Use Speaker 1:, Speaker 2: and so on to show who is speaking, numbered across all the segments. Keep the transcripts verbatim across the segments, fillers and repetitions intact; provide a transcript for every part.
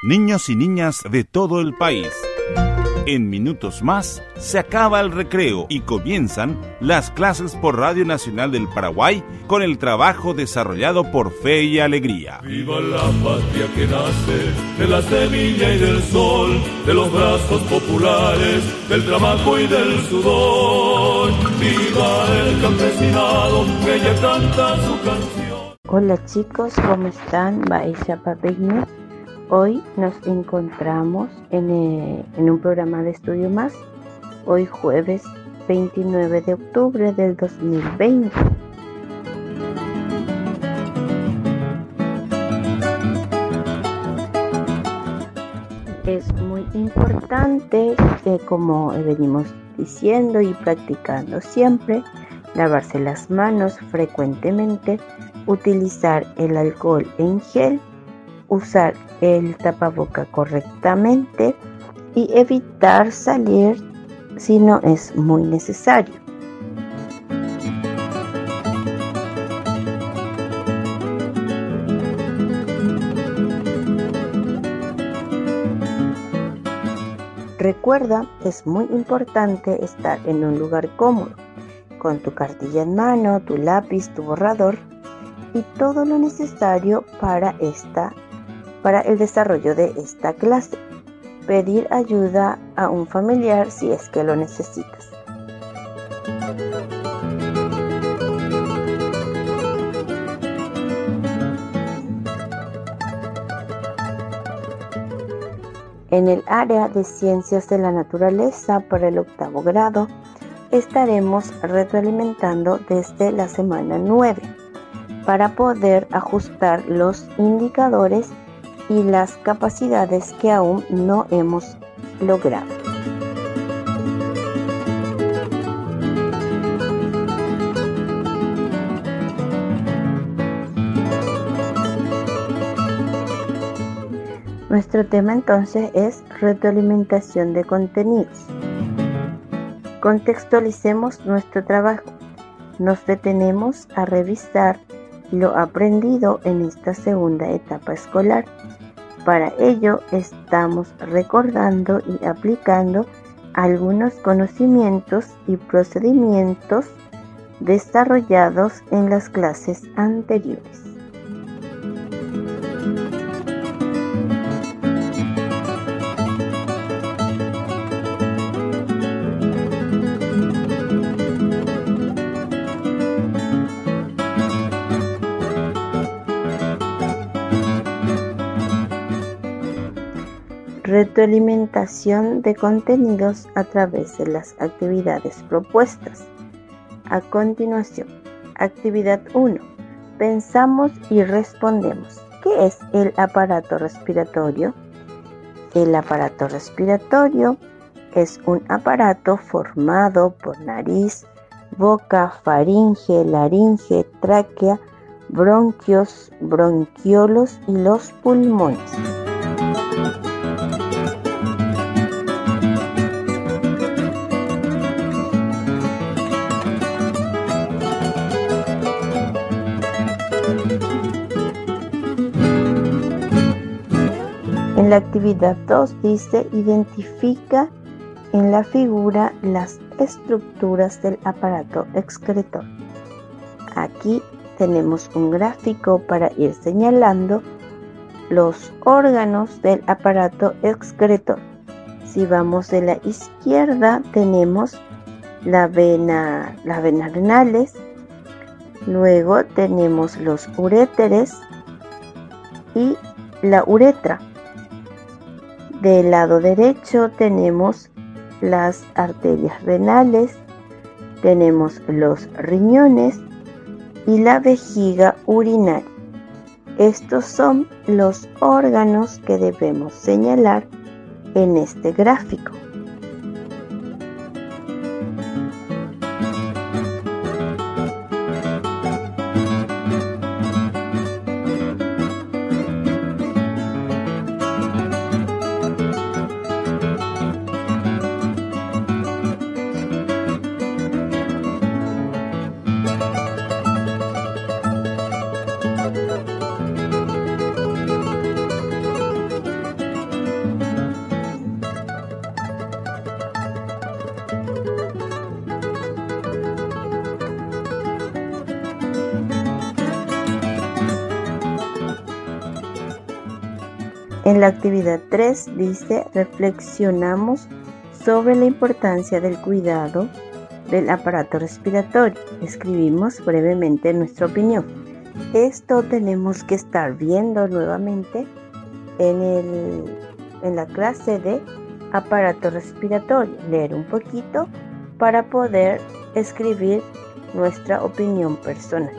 Speaker 1: niños y niñas de todo el país. En minutos más se acaba el recreo y comienzan las clases por Radio Nacional del Paraguay con el trabajo desarrollado por Fe y Alegría.
Speaker 2: Viva la patria que nace de la semilla y del sol, de los brazos populares, del trabajo y del sudor. Viva el campesinado que ella canta su canción.
Speaker 3: Hola chicos, ¿cómo están? Baisha Papegni. Hoy nos encontramos en, eh, en un programa de estudio más, hoy jueves veintinueve de octubre del dos mil veinte. Es muy importante, eh, como venimos diciendo y practicando siempre, lavarse las manos frecuentemente, utilizar el alcohol en gel, usar el tapaboca correctamente y evitar salir si no es muy necesario. Recuerda, es muy importante estar en un lugar cómodo, con tu cartilla en mano, tu lápiz, tu borrador y todo lo necesario para esta para el desarrollo de esta clase. Pedir ayuda a un familiar si es que lo necesitas. En el área de Ciencias de la Naturaleza para el octavo grado, estaremos retroalimentando desde la semana nueve para poder ajustar los indicadores y las capacidades que aún no hemos logrado. Nuestro tema entonces es retroalimentación de contenidos. Contextualicemos nuestro trabajo. Nos detenemos a revisar lo aprendido en esta segunda etapa escolar. Para ello estamos recordando y aplicando algunos conocimientos y procedimientos desarrollados en las clases anteriores. Retroalimentación de contenidos a través de las actividades propuestas. A continuación, actividad uno. Pensamos y respondemos. ¿Qué es el aparato respiratorio? El aparato respiratorio es un aparato formado por nariz, boca, faringe, laringe, tráquea, bronquios, bronquiolos y los pulmones. En la actividad dos dice, identifica en la figura las estructuras del aparato excretor. Aquí tenemos un gráfico para ir señalando los órganos del aparato excretor. Si vamos de la izquierda tenemos la vena, las venas renales, luego tenemos los uréteres y la uretra. Del lado derecho tenemos las arterias renales, tenemos los riñones y la vejiga urinaria. Estos son los órganos que debemos señalar en este gráfico. En la actividad tres dice, reflexionamos sobre la importancia del cuidado del aparato respiratorio. Escribimos brevemente nuestra opinión. Esto tenemos que estar viendo nuevamente en, el, en la clase de aparato respiratorio. Leer un poquito para poder escribir nuestra opinión personal.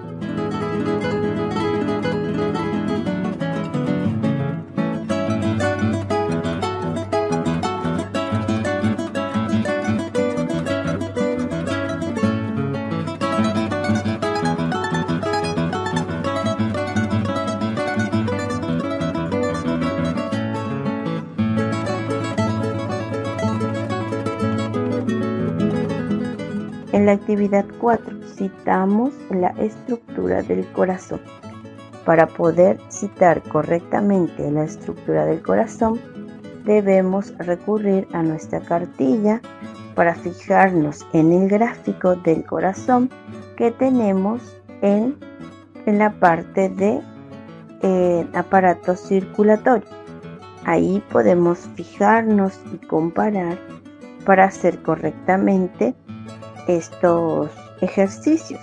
Speaker 3: En la actividad cuatro, citamos la estructura del corazón. Para poder citar correctamente la estructura del corazón, debemos recurrir a nuestra cartilla para fijarnos en el gráfico del corazón que tenemos en, en la parte de eh, aparato circulatorio. Ahí podemos fijarnos y comparar para hacer correctamente estos ejercicios.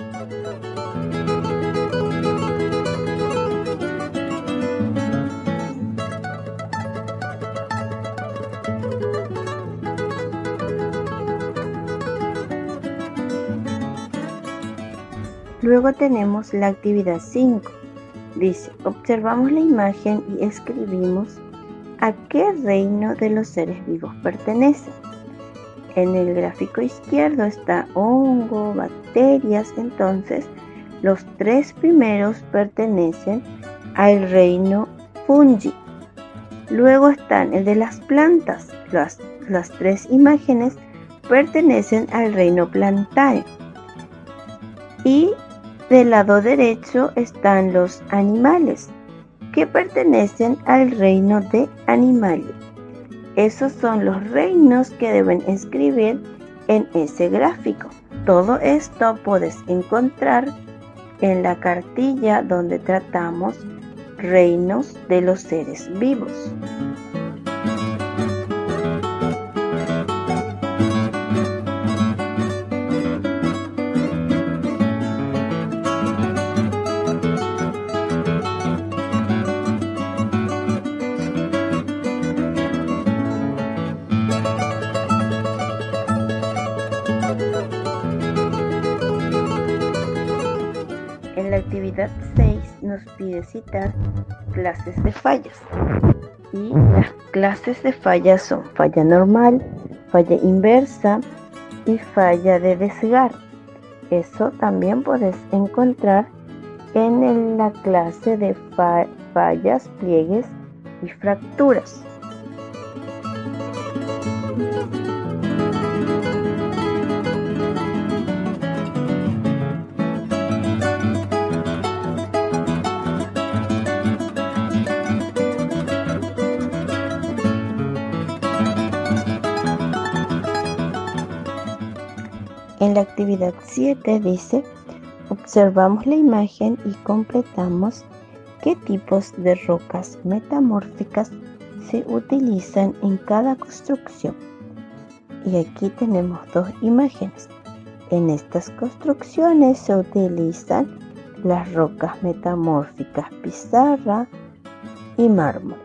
Speaker 3: Luego tenemos la actividad cinco. Dice, observamos la imagen y escribimos a qué reino de los seres vivos pertenece. En el gráfico izquierdo está hongo, bacterias, entonces los tres primeros pertenecen al reino fungi. Luego están el de las plantas, las, las tres imágenes pertenecen al reino plantae. Y del lado derecho están los animales, que pertenecen al reino de animales. Esos son los reinos que deben escribir en ese gráfico. Todo esto puedes encontrar en la cartilla donde tratamos reinos de los seres vivos. En la actividad seis nos pide citar clases de fallas. Y las clases de fallas son falla normal, falla inversa y falla de desgarre. Eso también puedes encontrar en la clase de fa- fallas, pliegues y fracturas. En la actividad siete dice, observamos la imagen y completamos qué tipos de rocas metamórficas se utilizan en cada construcción. Y aquí tenemos dos imágenes. En estas construcciones se utilizan las rocas metamórficas pizarra y mármol.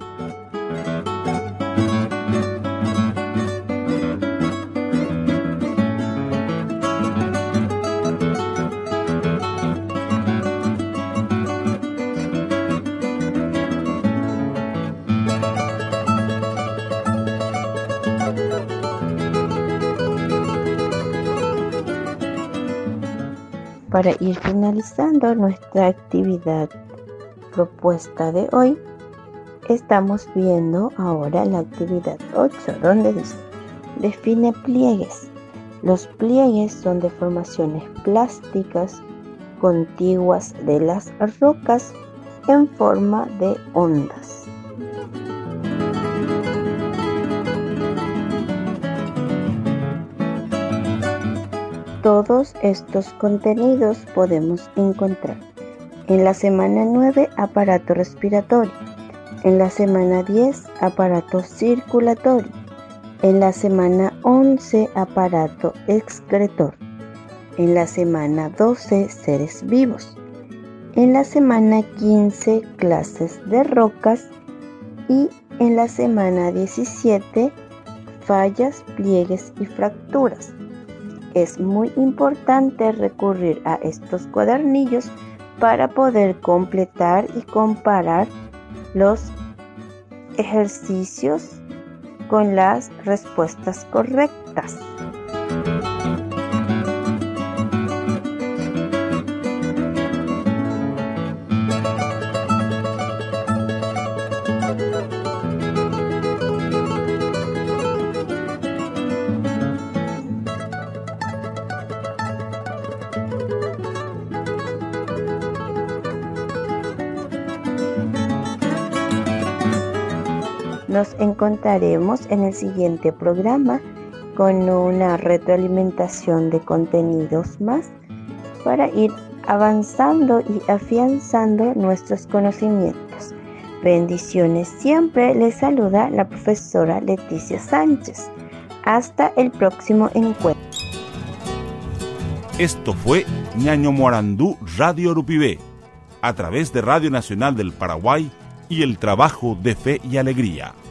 Speaker 3: Para ir finalizando nuestra actividad propuesta de hoy, estamos viendo ahora la actividad ocho, donde dice, define pliegues. Los pliegues son deformaciones plásticas contiguas de las rocas en forma de ondas. Todos estos contenidos podemos encontrar en la semana nueve, aparato respiratorio. En la semana diez, aparato circulatorio. En la semana once, aparato excretor. En la semana doce, seres vivos. En la semana quince, clases de rocas. Y en la semana diecisiete, fallas, pliegues y fracturas. Es muy importante recurrir a estos cuadernillos para poder completar y comparar los ejercicios con las respuestas correctas. Nos encontraremos en el siguiente programa con una retroalimentación de contenidos más para ir avanzando y afianzando nuestros conocimientos. Bendiciones siempre, les saluda la profesora Leticia Sánchez. Hasta el próximo encuentro.
Speaker 1: Esto fue Ñaño Morandú Radio Urupibé, a través de Radio Nacional del Paraguay y el trabajo de fe y alegría.